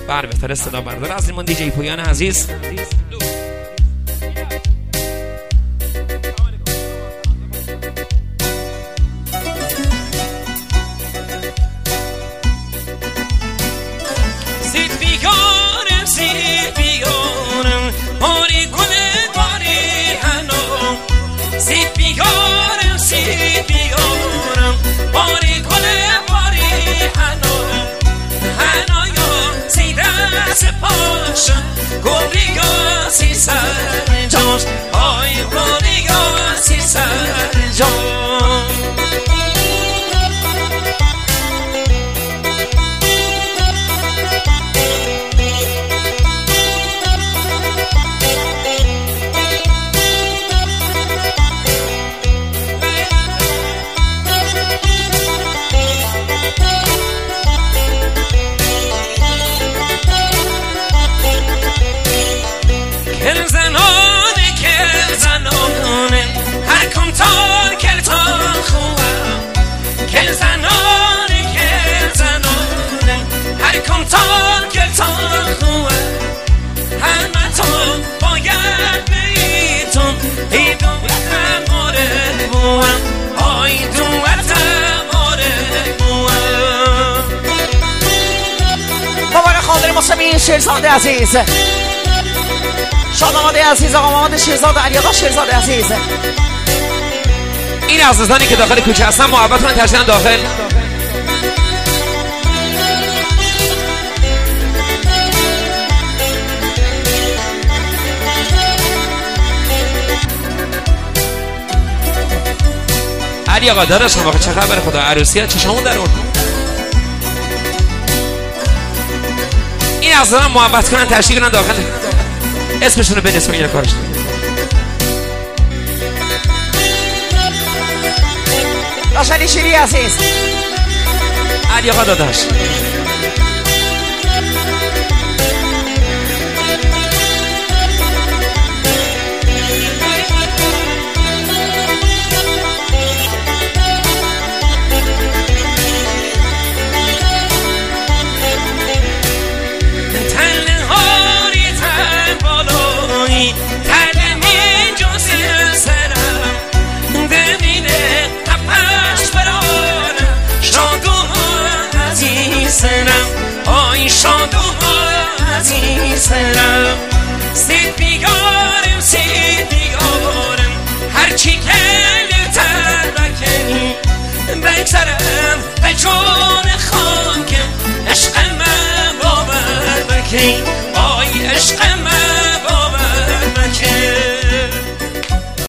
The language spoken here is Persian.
بله بهتر صدا بردار از لیمون دیجی پویان عزیز. مصمیم شیرزاده عزیز، شاداماده عزیز، آقا محمد شیرزاده، علی آقا شیرزاده عزیز. این عزیزانی که داخل کوچه هستن محبت من ترسیدن داخل. علی آقا داداشم آقا چه خبر؟ خدا عروسی ها چشمون در اون. این عزیزان محبت کنن تشریف کنن داخل، اسمشون رو بنویسن این کارش. داشتنی شیری عزیز، علی آقا داداش. سید بیگارم هرچی کلتر بکنی بگذرم به جون خاکم عشق من باور بکنی.